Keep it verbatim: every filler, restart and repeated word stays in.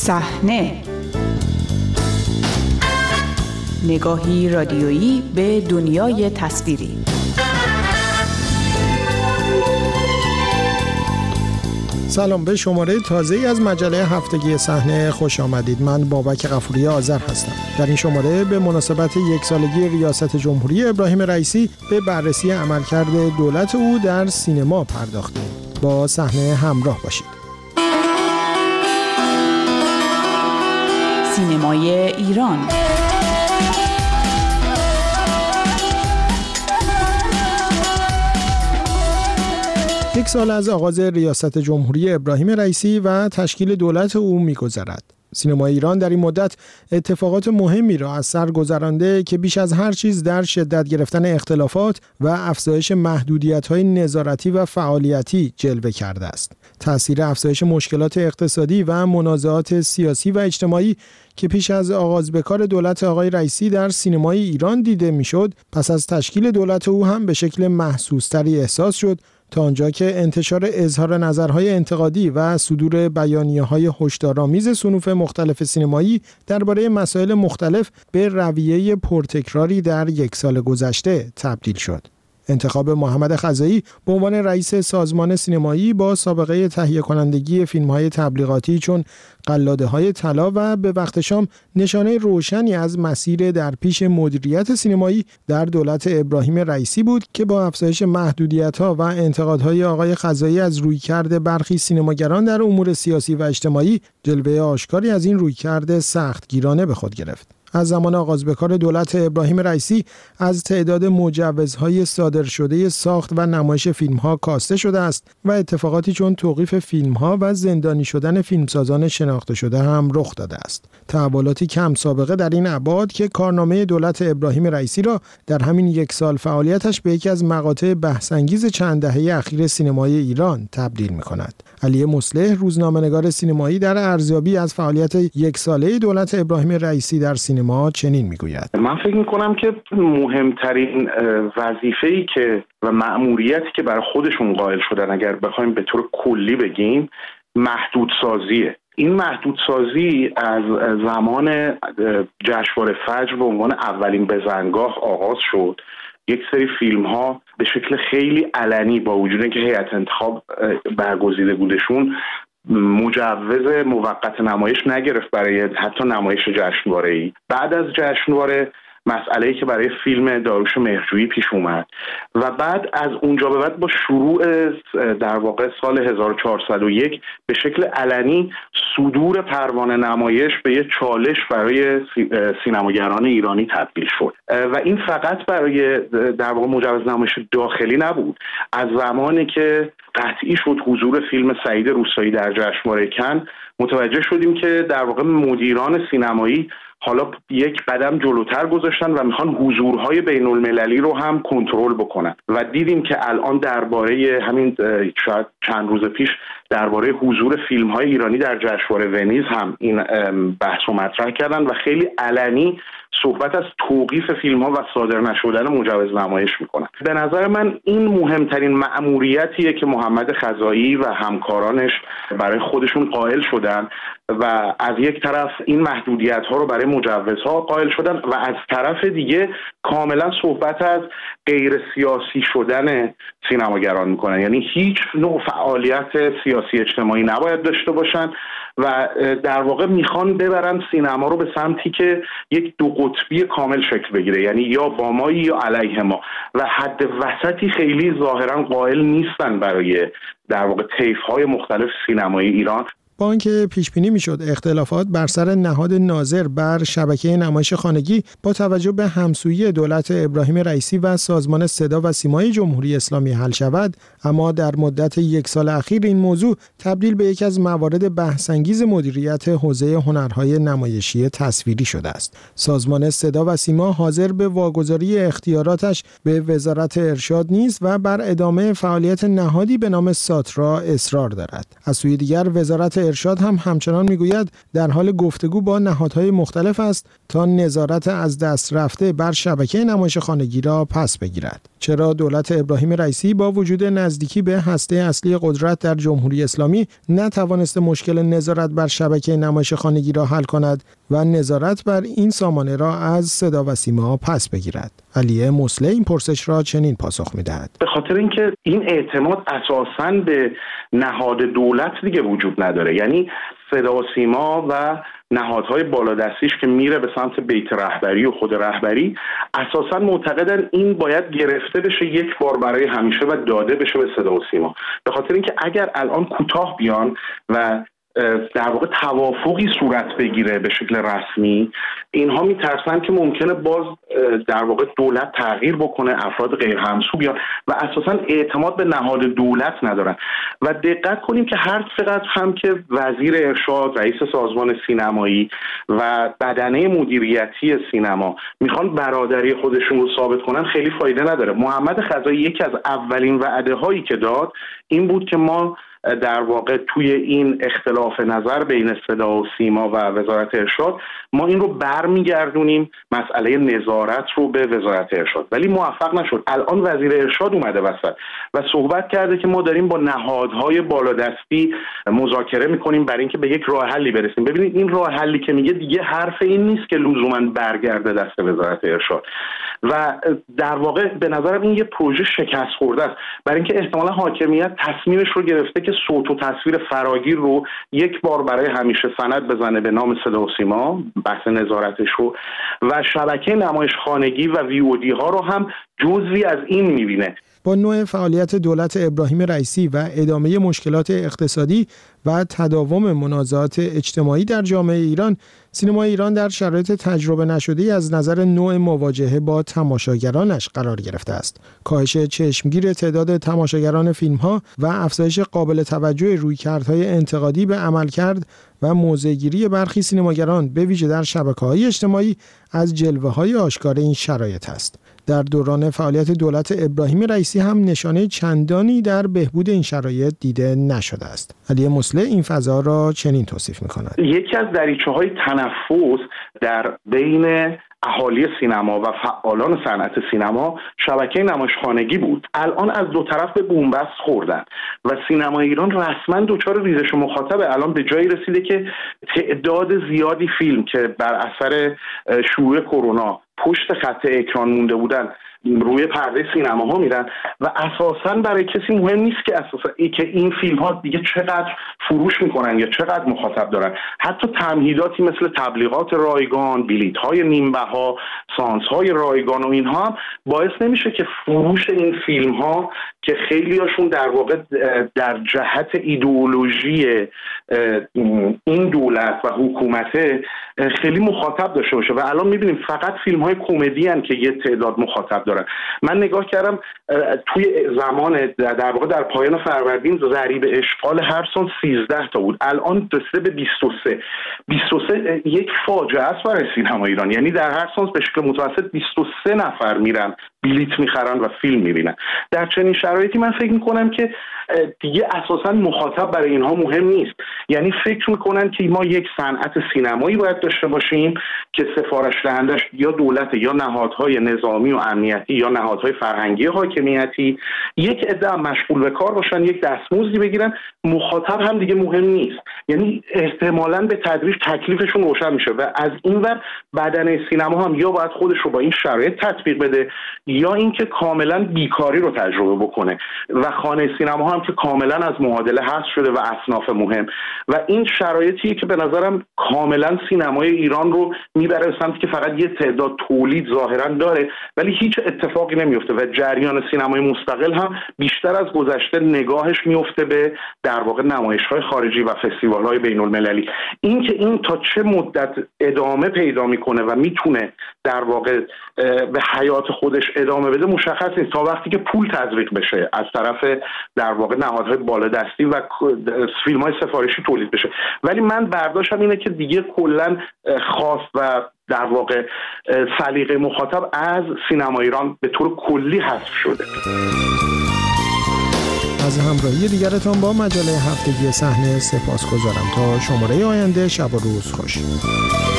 صحنه، نگاهی رادیویی به دنیای تصویری. سلام، به شماره تازه‌ای از مجله هفتگی صحنه خوش آمدید. من بابک غفوری آذر هستم. در این شماره به مناسبت یک سالگی ریاست جمهوری ابراهیم رئیسی به بررسی عملکرد دولت او در سینما پرداختیم. با صحنه همراه باشید. سینمای ایران. یک سال از آغاز ریاست جمهوری ابراهیم رئیسی و تشکیل دولت او می‌گذرد. سینما ایران در این مدت اتفاقات مهمی را از سر گذرانده که بیش از هر چیز در شدت گرفتن اختلافات و افزایش محدودیت‌های نظارتی و فعالیتی جلوه کرده است. تأثیر افزایش مشکلات اقتصادی و منازعات سیاسی و اجتماعی که پیش از آغاز به کار دولت آقای رئیسی در سینمای ایران دیده میشد، پس از تشکیل دولت او هم به شکل محسوس‌تری احساس شد، تا آنجا که انتشار اظهار نظرهای انتقادی و صدور بیانیه‌های هشدارآمیز صنوف مختلف سینمایی درباره مسائل مختلف به رویه پرتکراری در یک سال گذشته تبدیل شد. انتخاب محمد خزایی به عنوان رئیس سازمان سینمایی با سابقه تهیه کنندگی فیلم‌های تبلیغاتی چون قلاده‌های طلا و به وقت شام نشانه روشنی از مسیر در پیش مدیریت سینمایی در دولت ابراهیم رئیسی بود که با افزایش محدودیت‌ها و انتقادهای آقای خزایی از رویکرد برخی سینماگران در امور سیاسی و اجتماعی، جلوه آشکاری از این رویکرد سختگیرانه به خود گرفت. از زمان آغاز به کار دولت ابراهیم رئیسی از تعداد مجوزهای صادر شده ساخت و نمایش فیلم‌ها کاسته شده است و اتفاقاتی چون توقیف فیلم‌ها و زندانی شدن فیلمسازان شناخته شده هم رخ داده است. تحولاتی کم سابقه در این ابعاد که کارنامه دولت ابراهیم رئیسی را در همین یک سال فعالیتش به یکی از مقاطع بحث‌انگیز چند دهه اخیر سینمای ایران تبدیل می‌کند. علی مصلح، روزنامه‌نگار سینمایی، در ارزیابی از فعالیت یک ساله دولت ابراهیم رئیسی در سینما چنین میگوید: من فکر میکنم که مهمترین وظیفه‌ای که و مأموریتی که برای خودشون قائل شدن، اگر بخوایم به طور کلی بگیم، محدودسازیه. این محدودسازی از زمان جشنواره فجر به عنوان اولین بزنگاه آغاز شد. یک سری فیلم ها به شکل خیلی علنی، با وجود اینکه هیئت انتخاب برگزیده بودشون، مجوز موقت نمایش نگرفت برای حتی نمایش جشنواره‌ای. بعد از جشنواره مسئله‌ای که برای فیلم داریوش مهرجویی پیش اومد و بعد از اونجا به بعد با شروع در واقع سال هزار و چهارصد و یک به شکل علنی صدور پروانه نمایش به یک چالش برای سینماگران ایرانی تبدیل شد و این فقط برای در واقع مجوز نمایش داخلی نبود. از زمانی که قطعی شد حضور فیلم سعید روستایی در جشنواره کن، متوجه شدیم که در واقع مدیران سینمایی حالا یک قدم جلوتر گذاشتن و میخوان حضورهای بین المللی رو هم کنترل بکنن و دیدیم که الان درباره همین شاید چند روز پیش درباره حضور فیلم‌های ایرانی در جشنواره ونیز هم این بحث رو مطرح کردن و خیلی علنی صحبت از توقیف فیلم‌ها و صادر نشدن مجوز نمایش میکنن. به نظر من این مهمترین مأموریتیه که محمد خزایی و همکارانش برای خودشون قائل شدن و از یک طرف این محدودیت‌ها رو برای مجوزها قائل شدن و از طرف دیگه کاملا صحبت از غیر سیاسی شدن سینماگران میکنن. یعنی هیچ نوع فعالیت سیاسی اجتماعی نباید داشته باشن و در واقع میخوان ببرن سینما رو به سمتی که یک دو قطبی کامل شکل بگیره، یعنی یا با ما یا علیه ما، و حد وسطی خیلی ظاهرا قائل نیستن برای در واقع طیف‌های مختلف سینمای ایران. با آنکه پیش بینی میشد اختلافات بر سر نهاد ناظر بر شبکه نمایش خانگی با توجه به همسویی دولت ابراهیم رئیسی و سازمان صدا و سیمای جمهوری اسلامی حل شود، اما در مدت یک سال اخیر این موضوع تبدیل به یکی از موارد بحث‌انگیز مدیریت حوزه هنرهای نمایشی تصویری شده است. سازمان صدا و سیما حاضر به واگذاری اختیاراتش به وزارت ارشاد نیست و بر ادامه فعالیت نهادی به نام ساترا اصرار دارد. از سوی دیگر وزارت ارشاد هم همچنان میگوید در حال گفتگو با نهادهای مختلف است تا نظارت از دست رفته بر شبکه نمایشخانگی را پس بگیرد. چرا دولت ابراهیم رئیسی با وجود نزدیکی به هسته اصلی قدرت در جمهوری اسلامی نتوانسته مشکل نظارت بر شبکه نمایشخانگی را حل کند و نظارت بر این سامانه را از صدا و سیما پس بگیرد؟ علی مسلح این پرسش را چنین پاسخ می‌دهد: به خاطر اینکه این اعتماد اساساً به نهاد دولت دیگه وجود نداره. یعنی صدا و سیما و نهادهای بالادستیش که میره به سمت بیت رهبری و خود رهبری اساساً معتقدن این باید گرفته بشه یک بار برای همیشه و داده بشه به صدا و سیما. به خاطر اینکه اگر الان کوتاه بیان و در واقع توافقی صورت بگیره به شکل رسمی، اینها میترسن که ممکنه باز در واقع دولت تغییر بکنه، افراد غیر همسو بیان و اساسا اعتماد به نهاد دولت ندارن. و دقت کنیم که هر چقدر هم که وزیر ارشاد، رئیس سازمان سینمایی و بدنه مدیریتی سینما میخوان برادری خودشون رو ثابت کنن، خیلی فایده نداره. محمد خزایی یکی از اولین وعده هایی که داد این بود که ما در واقع توی این اختلاف نظر بین صدا و سیما و وزارت ارشاد ما این رو برمیگردونیم، مسئله نظارت رو به وزارت ارشاد، ولی موفق نشد. الان وزیر ارشاد اومده وسط و صحبت کرده که ما داریم با نهادهای بالادستی مذاکره میکنیم برای اینکه به یک راه حلی برسیم. ببینید این راه حلی که میگه دیگه حرف این نیست که لزوما برگرده دست وزارت ارشاد و در واقع به نظرم این یه پروژه شکست خورده است، برای اینکه احتمالاً حاکمیت تصمیمش رو گرفته که صوت و تصویر فراگیر رو یک بار برای همیشه سند بزنه به نام صدا و سیما، بحث نظارتش رو، و شبکه نمایشخانگی و وی او دی ها رو هم جزوی از این میبینه. با نوع فعالیت دولت ابراهیم رئیسی و ادامه مشکلات اقتصادی و تداوم منازعات اجتماعی در جامعه ایران، سینمای ایران در شرایط تجربه نشده از نظر نوع مواجهه با تماشاگرانش قرار گرفته است. کاهش چشمگیر تعداد تماشاگران فیلم‌ها و افزایش قابل توجه رویکردهای انتقادی به عملکرد و موضع‌گیری برخی سینماگران به ویژه در شبکه‌های اجتماعی از جلوه‌های آشکار این شرایط است. در دوران فعالیت دولت ابراهیم رئیسی هم نشانه چندانی در بهبود این شرایط دیده نشده است. علی مسلح این فضا را چنین توصیف می‌کند: یکی از دریچه‌های تنفس در بین اهالی سینما و فعالان صنعت سینما شبکه نمایشخانگی بود. الان از دو طرف به بن‌بست خوردن و سینما ایران رسما دچار ریزش مخاطبه. الان به جایی رسیده که تعداد زیادی فیلم که بر اثر شیوع کرونا پشت خط اکران مونده بودن روی پرده سینماها میرن و اساساً برای کسی مهم نیست که اساساً ای که این فیلم ها دیگه چقدر فروش میکنن یا چقدر مخاطب دارن. حتی تمهیداتی مثل تبلیغات رایگان، بلیط های نیم بها، سانس های رایگان و اینها هم باعث نمیشه که فروش این فیلم ها که خیلی هاشون در واقع در جهت ایدئولوژی این دولت و حکومت خیلی مخاطب داشته باشه. و الان میبینیم فقط فیلم های کمدی ان که یه تعداد مخاطب دارن. من نگاه کردم توی زمان در واقع در پایان فروردین ضریب اشغال هر سال سیزده تا بود، الان رسیده به بیست و سه. بیست و سه یک فاجعه است برای سینما ایران. یعنی در هر سال به شکل متوسط بیست و سه نفر میرن بلیط میخرن و فیلم میبینن. در چنین شرایطی من فکر میکنم که دیگه اساسا مخاطب برای اینها مهم نیست. یعنی فکر میکنن که ما یک صنعت سینمایی باید داشته باشیم که سفارش دهندش یا دولت یا نهادهای نظامی و امنیتی یا نهادهای فرهنگی حاکمیتی، یک عده مشغول به کار باشن، یک دستمزدی بگیرن، مخاطب هم دیگه مهم نیست. یعنی احتمالاً به تدریج تکلیفشون روشن میشه و از اینور بدنه سینما هم یا باید خودش رو با این شرایط تطبیق بده یا اینکه کاملا بیکاری رو تجربه بکنه و خانه سینما هم که کاملا از معادله حذف شده و اصناف مهم. و این شرایطیه که به نظرم کاملا سینمای ایران رو میبره به سمتی که فقط یه تعداد تولید ظاهرا داره ولی هیچ اتفاقی نمیفته و جریان سینمای مستقل هم بیشتر از گذشته نگاهش میفته به در واقع نمایش‌های خارجی و فستیوال‌های بین‌المللی. این که این تا چه مدت ادامه پیدا میکنه و میتونه در واقع به حیات خودش ادامه بده مشخص نیست تا وقتی که پول تزریق بشه از طرف در واقع نهادهای بالادستی و فیلم‌های سفارشی تولید بشه. ولی من برداشتم اینه که دیگه کلاً خواست و در واقع سلیقه مخاطب از سینما ایران به طور کلی حذف شده. از همراهی دیگرتان با مجله هفتگی صحنه سپاسگزارم. تا شماره آینده، شب و روز خوش.